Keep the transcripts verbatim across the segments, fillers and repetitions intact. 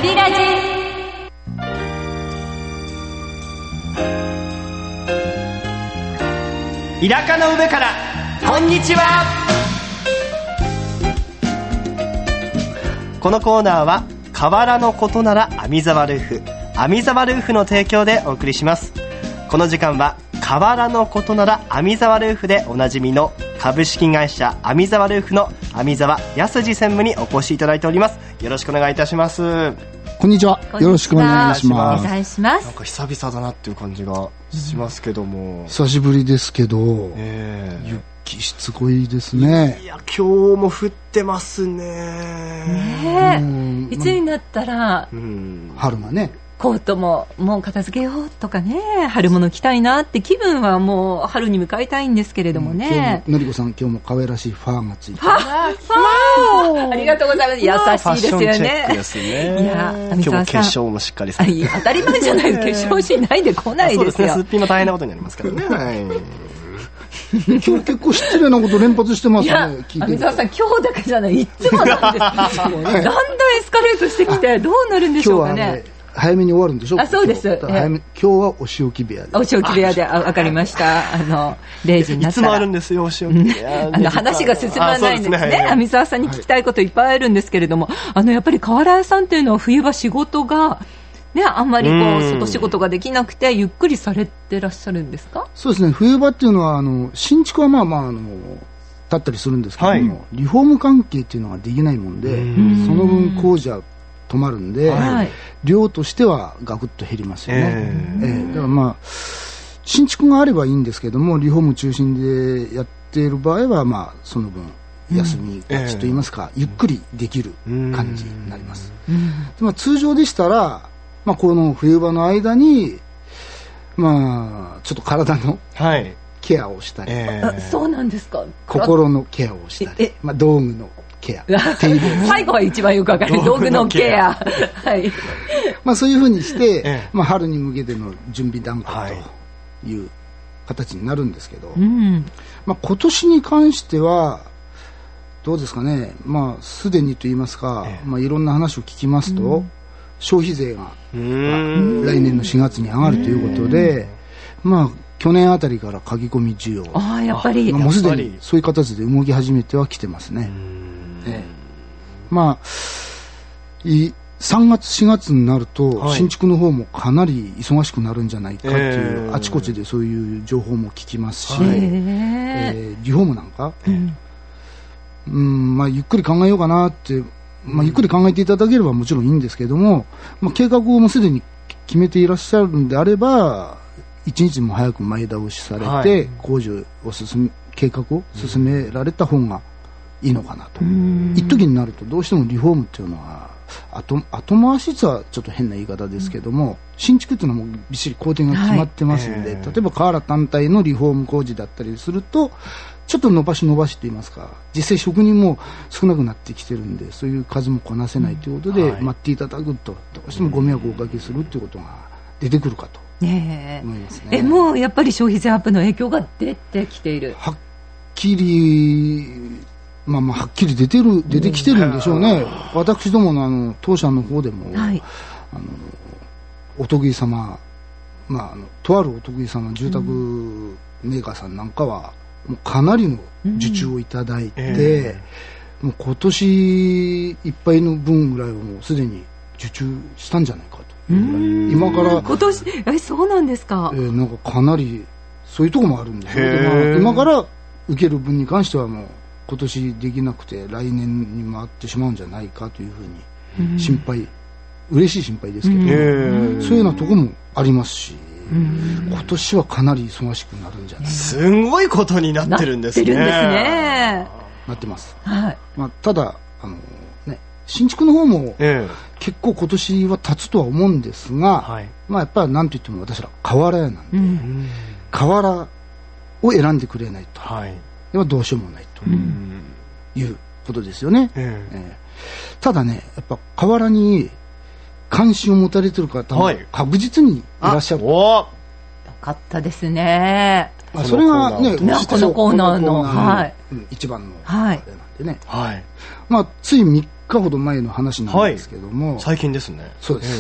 リラジ。 田舎の上からこんにちは。このコーナーは河原のことなら網沢ルーフ、網沢ルーフの提供でお送りします。この時間は河原のことなら網沢ルーフでおなじみの株式会社網沢ルーフの網沢康二専務にお越しいただいております。よろしくお願いいたします。 こんにちは。よろしくお願いします。 お願いします。 なんか久々だなっていう感じがしますけども、 久しぶりですけど、 えー、 雪しつこいですね。 いや今日も降ってますね。 ねえ、いつになったら、 うん、春がね、 コートももう片付けようとかね、春物着たいなって気分はもう春に向かいたいんですけれどもね、 うん、のりこさん今日も可愛らしいファーがついて、 ファーありがとうございます。優しいですよね。 ですね。 いや今日も化粧もしっかりされて、 当たり前じゃないです。化粧しないで来ないですよ。そうですね、 すっぴんも大変なことになりますからね。はい、 今日結構失礼なこと連発してますね。聞いて網沢さん今日だけじゃない、いつもなんですだんだんエスカレートしてきてどうなるんでしょうかね。 早めに終わるんでしょ。 あ、そうです。 早め、今日はお仕置き部屋で。 お仕置き部屋で、あ、わかりました。あの、れいじになったら。 いつもあるんですよ、お仕置き部屋。 あの、話が進まないんですね。網沢さんに聞きたいこといっぱいあるんですけれども、あの、やっぱり河原屋さんっていうのは冬場仕事が、ね、あんまりこう、外仕事ができなくて、ゆっくりされてらっしゃるんですか？ そうですね。冬場っていうのは、あの、新築はまあまあ、あの、立ったりするんですけども、はい、リフォーム関係っていうのができないもんで、その分工事は止まるんで、はい、量としてはガクッと減りますよね。えーえー、だからまあ新築があればいいんですけども、リフォーム中心でやっている場合はまあその分休みがちといいますか、うんえー、ゆっくりできる感じになります。まあ、通常でしたら、まあ、この冬場の間にまあちょっと体の、はいケアをしたり、 えー、そうなんですか。 心のケアをしたり、まあ、道具のケア最後は一番よくわかる道具のケアはい、 まあ、そういうふうにして、ええまあ、春に向けての準備段階という形になるんですけど、はいまあ、今年に関してはどうですかね、まあ、すでにと言いますか、ええまあ、いろんな話を聞きますと、うん、消費税が、まあ、来年のしがつに上がるということで、まあ去年あたりから書き込み需要、 あやっぱり、 まあ、もうすでにそういう形で動き始めてはきてますね。ええ、まあさんがつしがつになると、はい、新築の方もかなり忙しくなるんじゃないかっていう、えー、あちこちでそういう情報も聞きますし、はいえー、リフォームなんか、うんうんまあ、ゆっくり考えようかなって、まあ、ゆっくり考えていただければもちろんいいんですけども、まあ、計画をもうすでに決めていらっしゃるんであれば一日も早く前倒しされて、はい、工事を進め計画を進められた方がいいのかなと。一時になるとどうしてもリフォームっていうのは後, 後回し率はちょっと変な言い方ですけども、うん、新築っていうのはもうびっしり工程が決まってますので、はいえー、例えば河原単体のリフォーム工事だったりするとちょっと伸ばし伸ばしと言いますか、実際職人も少なくなってきてるんでそういう数もこなせないということで、うんはい、待っていただくとどうしてもご迷惑をおかけするということが出てくるかとね思いますね。 えもうやっぱり消費税アップの影響が出てきている。 はっきりまあまあはっきり出てる出てきてるんでしょうね。私どものあの当社の方でも、はい、あのお得意様、まああのとあるお得意様住宅メーカーさんなんかはもうかなりの受注をいただいて、うんえー、もう今年いっぱいの分ぐらいはもうすでに受注したんじゃないかと。今から今年えそうなんですか。 えー、なんかかなりそういうところもあるんですよ。で、まあ、今から受ける分に関してはもう今年できなくて来年に回ってしまうんじゃないかというふうに心配、嬉しい心配ですけど、そういうようなところもありますし、今年はかなり忙しくなるんじゃないか。 すごいことになってるんですね。 なってるんですね。 なってます。 はい。 まあ、ただあのね新築の方も結構今年は経つとは思うんですが、はい、まあやっぱりなんといっても私ら河原屋なんで、うん、河原を選んでくれないと、はい、ではどうしようもないということですよね。うんえー、ただねやっぱ河原に関心を持たれている方も確実にいらっしゃる。 はい、よかったですね。 あそれがね、 このコーナーの、はい、 一番のあれなんでね。 はい。 まあ、ついみっかほど前の話なんですけども。 はい、最近ですね。 そうです。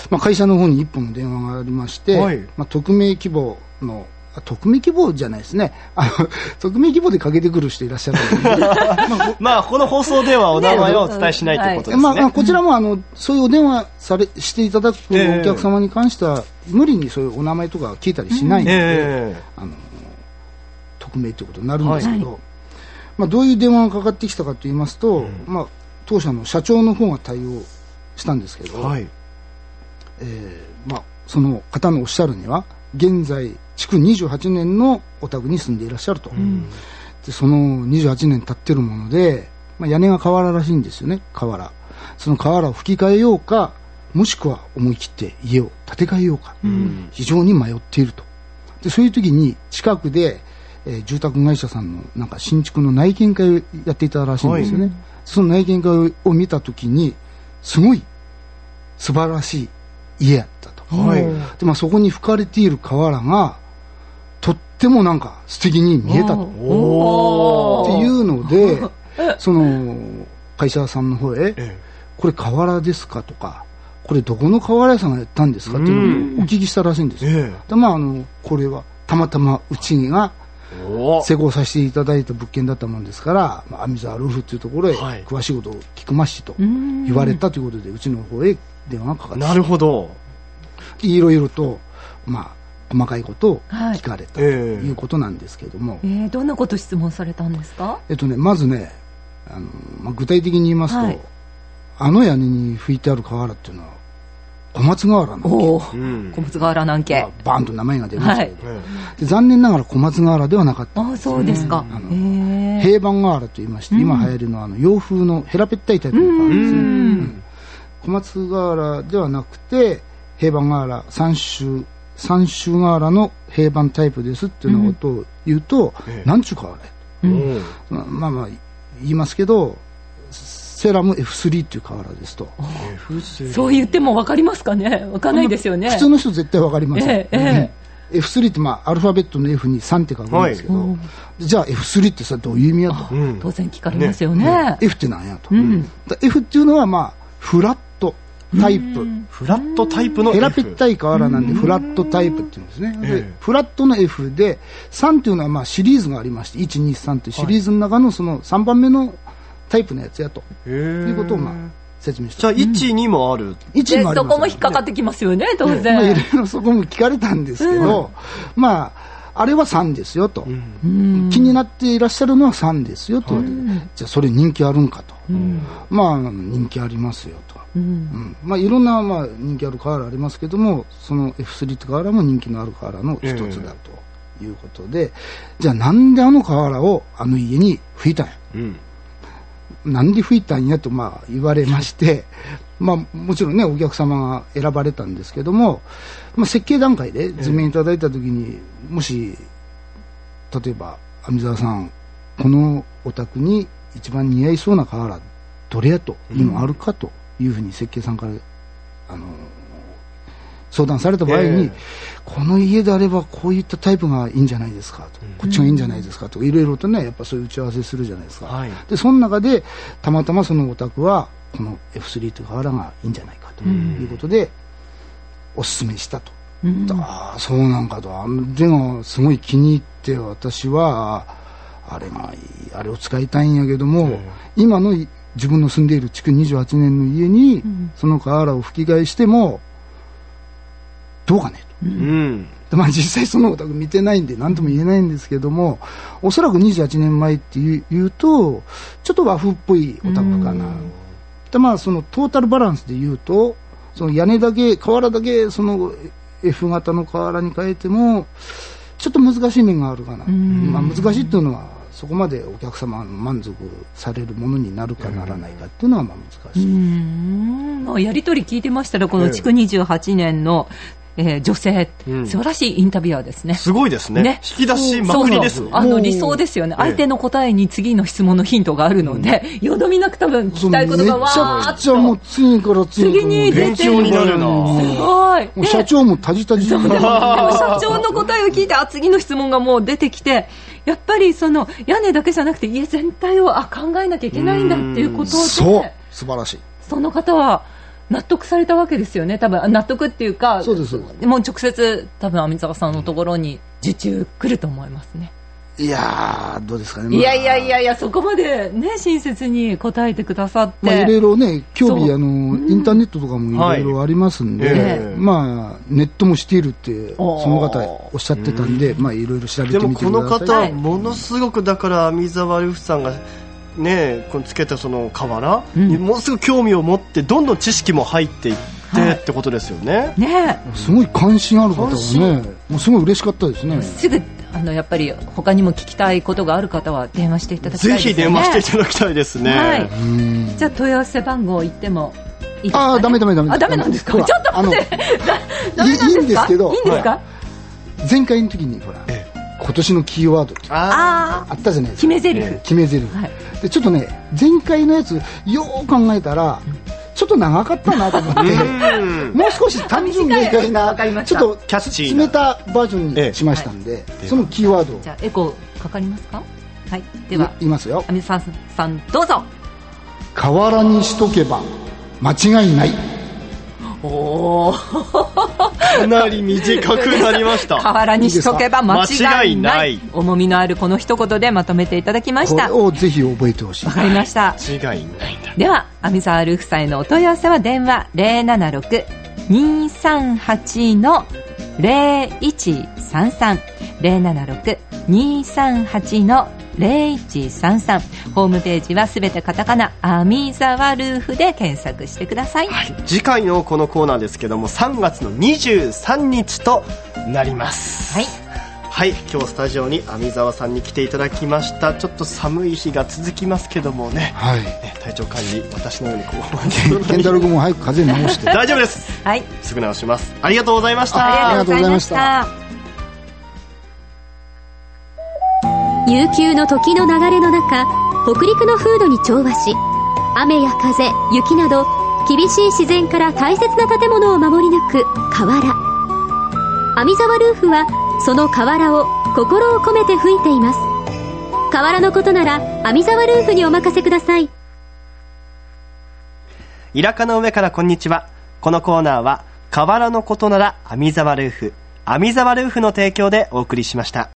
まあ、会社の方に一本の電話がありまして、はい、まあ、匿名希望の、匿名希望じゃないですね。あの、匿名希望でかけてくる人いらっしゃるので。まあ、まあ、この放送ではお名前はお伝えしないということですね。 まあ、こちらも、あの、そういうお電話され、していただくお客様に関しては、えー、無理にそういうお名前とか聞いたりしないので、えー、あの、匿名ということになるんですけど、はい、まあ、どういう電話がかかってきたかと言いますと、うん、まあ、当社の社長の方が対応したんですけど、はい、えー、まあ、その方のおっしゃるには、現在、築にじゅうはちねんのお宅に住んでいらっしゃると。うん、でそのにじゅうはちねん経ってるもので、まあ、屋根が瓦らしいんですよね、瓦。その瓦を吹き替えようか、もしくは思い切って家を建て替えようか、うん、非常に迷っていると。でそういう時に近くで、えー、住宅会社さんのなんか新築の内見会をやっていたらしいんですよね。はい、その内見会を見た時に、すごい素晴らしい家やったと。はい、でまあ、そこに吹かれている瓦がとってもなんか素敵に見えたとっていうので、その会社さんの方へ、これ瓦ですかとか、これどこの瓦屋さんがやったんですかっていうのをお聞きしたらしいんですよ。でまあ、あのこれはたまたまうちが施工させていただいた物件だったもんですから、まあ、網沢ルーフっていうところへ詳しいことを聞くましと言われたということで、うちの方へ電話がかかってきた。 なるほど。 いろいろと、まあ、細かいことを聞かれた、はい、ということなんですけども、 えーえー、どんなこと質問されたんですか？ えっとね、まずね、あの、まあ、具体的に言いますと、はい、あの屋根に吹いてある瓦っていうのは小松瓦なんけ。 おー、うん、小松瓦なんけ、まあ、 バーンと名前が出ましたけど、はい、で残念ながら小松瓦ではなかったんです、 ね。あ、そうですか。 あの、えー、平板瓦と言いまして、うん、今流行りのあの洋風のヘラペッタイタイプの瓦ですね。うんうん、小松瓦ではなくて平板瓦三種三種瓦の平板タイプですっていうのことを言うと、うん、なんちゅう瓦や、うん、まあまあ言いますけど、セラム エフスリー っていう瓦ですと。 そう言っても分かりますかね？分かんないですよね。 普通の人絶対分かりません。ええええ、 エフスリー ってまあアルファベットの F にさんって書くんですけど、はい、じゃあ エフスリー ってさどういう意味やと、 うん、当然聞かれますよね。 ね、F ってなんやと、うん、F っていうのはまあフラットタイプ、 フラットタイプの F、 ヘラペッタイ瓦なんでフラットタイプっていうんですね。でフラットの F でさんっていうのはまあシリーズがありまして、いちにさんというシリーズの中のそのさんばんめのタイプのやつやということをまあ説明した。 じゃあいちにもある、 いちにもあります、ね、 そこも引っかかってきますよね、当然。 まあ、いろいろそこも聞かれたんですけど、うん、まああれはさんですよと、うん、気になっていらっしゃるのはさんですよと、うん、じゃあそれ人気あるんかと、うん、まあ人気ありますよと、うんうん、まあいろんなまあ人気ある瓦ありますけども、その エフスリー って瓦も人気のある瓦の一つだということで、えー、じゃあなんであの瓦をあの家に吹いたんや、うん、なんで吹いたんやとまあ言われましてまあもちろんねお客様が選ばれたんですけども、まあ、設計段階で図面いただいた時に、もし例えば網沢さんこのお宅に一番似合いそうな瓦どれやというのあるかというふうに設計さんからあの相談された場合に、えー、この家であればこういったタイプがいいんじゃないですかと、うん、こっちがいいんじゃないですかといろいろとねやっぱそういう打ち合わせするじゃないですか、はい、でその中でたまたまそのお宅はこの エフスリー という瓦がいいんじゃないかということで、うん、お勧めしたと、うん、ああそうなんかと、あれがすごい気に入って私はあれがいい、あれを使いたいんやけども、うん、今の自分の住んでいる築にじゅうはちねんの家にその瓦を吹き替えしてもどうかねと、うん、でまあ、実際そのお宅見てないんで何とも言えないんですけども、おそらくにじゅうはちねんまえっていう、いうとちょっと和風っぽいお宅かな、うん、でまあそのトータルバランスでいうとその屋根だけ瓦だけその F 型の瓦に変えてもちょっと難しい面があるかな、うん、まあ、難しいっていうのはそこまでお客様の満足されるものになるかならないかっていうのはまあ難しい。 うん、やり取り聞いてましたらこの築にじゅうはちねんのえー、女性、うん、素晴らしいインタビュアーですね。 すごいですね。ね、引き出しまくりですね。 あの理想ですよね。相手の答えに次の質問のヒントがあるので、うん、よどみなく多分聞きたいことがわーっと。 じゃあもう次から次次に出てる。になるな。 すごい。 もう社長もタジタジ。 でも社長の答えを聞いて、あ、次の質問がもう出てきて、やっぱりその屋根だけじゃなくて家全体をあ考えなきゃいけないんだっていうことで、 そう素晴らしい。 その方は納得されたわけですよね。多分納得っていうか、 そうですそうです。 もう直接多分網沢さんのところに受注来ると思いますね。 いやーどうですかね、まあ、 いやいやいやいや、そこまでね親切に答えてくださって、 まあ、いろいろね興味あの、うん、インターネットとかもいろいろありますんで、はいえー、まあネットもしているってその方おっしゃってたんで、まあいろいろ調べてみてください。 でもこの方はものすごくだから網沢ルフさんがね、このつけたその瓦にものすごく興味を持ってどんどん知識も入っていって、はい、ってことですよね。 ね、 すごい関心ある方はね、もうすごい嬉しかったですね。 すぐあのやっぱり他にも聞きたいことがある方は電話していただきたいですね。 ぜひ電話していただきたいですね。はい、 じゃあ問い合わせ番号言ってもいいですか、ね。 ああダメダメダメ。 あダメなんですか。ちょっと待って。ダメなんですか。 いいんですけど。 いいんですか。はい、 前回の時にほら。ええ今年のキーワードああったじゃないですか。 決め台詞決め台詞、はい、でちょっとね前回のやつよー考えたらちょっと長かったなと思ってもう少し単純明快なちょっとキャッチー詰めたバージョンにしましたんで、ええ、そのキーワードじゃあエコーかかりますか。はい、では言いますよ。 網沢さんどうぞ。 河原にしとけば間違いない。 おかなり短くなりました。 河原にしとけば間違いない。重みのあるこの一言でまとめていただきました。 これをぜひ覚えてほしい。 わかりました。 間違いないんだ。 では網沢ルフさんへのお問い合わせは電話 ゼロななろく にーさんはち のゼロいちさんさん ゼロななろく にーさんはち のゼロいちさんさん。ホームページはすべてカタカナ網沢ルーフで検索してください。 はい、次回のこのコーナーですけどもさんがつのにじゅうさんにちとなります。 はいはい、今日スタジオに網沢さんに来ていただきました。ちょっと寒い日が続きますけどもね、 はい、 ね体調管理私のようにこうケンタロウ君も早く風邪治して大丈夫です、 はい、 すぐ治します。ありがとうございました。 ありがとうございました。 悠久の時の流れの中、北陸の風土に調和し、雨や風、雪など厳しい自然から大切な建物を守り抜く瓦。網沢ルーフはその瓦を心を込めて吹いています。瓦のことなら網沢ルーフにお任せください。 イラカの上からこんにちは。このコーナーは瓦のことなら網沢ルーフ、網沢ルーフの提供でお送りしました。